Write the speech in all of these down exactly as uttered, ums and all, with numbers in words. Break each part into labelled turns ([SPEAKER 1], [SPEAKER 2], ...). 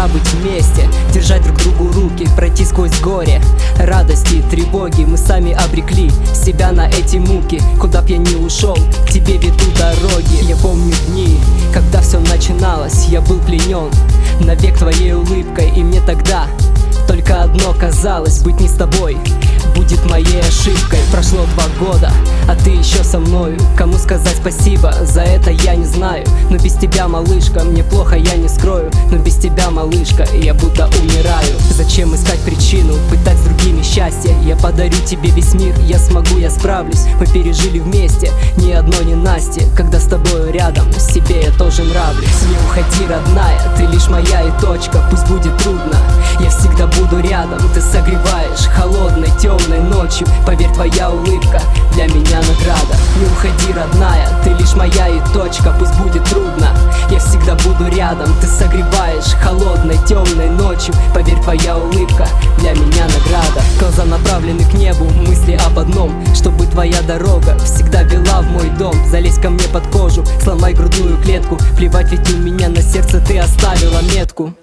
[SPEAKER 1] всегда быть вместе, держать друг другу руки, пройти сквозь горе, радости, тревоги. Мы сами обрекли себя на эти муки. Куда б я ни ушел, к тебе веду дороги. Я помню дни, когда все начиналось, я был пленен навек твоей улыбкой. И мне тогда только одно казалось: быть не с тобой будет моей ошибкой. Прошло два года, а ты еще со мною. Кому сказать спасибо за это, я не знаю. Но без тебя, малышка, мне плохо, я не скрою. Но без тебя, малышка, я будто умираю. Зачем искать причину, пытать с другими счастье? Я подарю тебе весь мир, я смогу, я справлюсь. Мы пережили вместе ни одно ненастье. Когда с тобой рядом, себе я тоже нравлюсь. Не уходи, родная, ты лишь моя и точка. Пусть будет трудно, я всегда буду рядом. Ты согреваешь холодной, темной ночью. Поверь, твоя улыбка для меня награда. Не уходи, родная, ты лишь моя и точка. Пусть будет трудно, я всегда буду рядом. Ты согреваешь холодной, темной ночью. Поверь, твоя улыбка для меня награда. Глаза направлены к небу, мысли об одном: чтобы твоя дорога всегда вела в мой дом. Залезь ко мне под кожу, сломай грудную клетку. Плевать, ведь у меня на сердце ты оставила метку.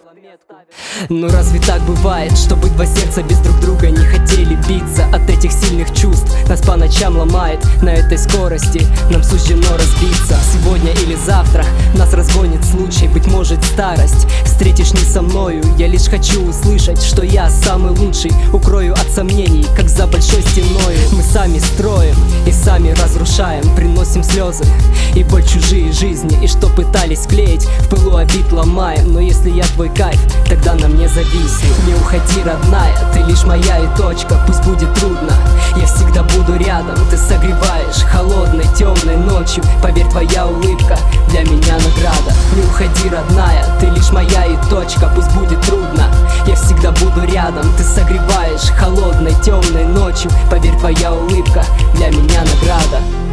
[SPEAKER 1] Ну разве так бывает, чтобы два сердца без друг друга не хотели биться? От этих сильных чувств нас по ночам ломает. На этой скорости нам суждено разбиться. Сегодня или завтра нас разгонит случай. Быть может, старость встретишь не со мною. Я лишь хочу услышать, что я самый лучший. Укрою от сомнений, как за большой стеной. Мы сами строим и сами разрушаем. Приносим слезы и боль чужие жизни. И что пытались склеить, в пылу обид ломаем. Но если я твой кайф, тогда на мне зависи. Не уходи, родная, ты лишь моя и точка. Пусть будет трудно, я всегда буду рядом. Ты согреваешь холодной, темной ночью. Поверь, твоя улыбка для меня награда. Не уходи, родная, ты лишь моя и точка. Пусть будет трудно, я всегда буду рядом. Ты согреваешь холодной, темной ночью. Поверь, твоя улыбка для меня награда.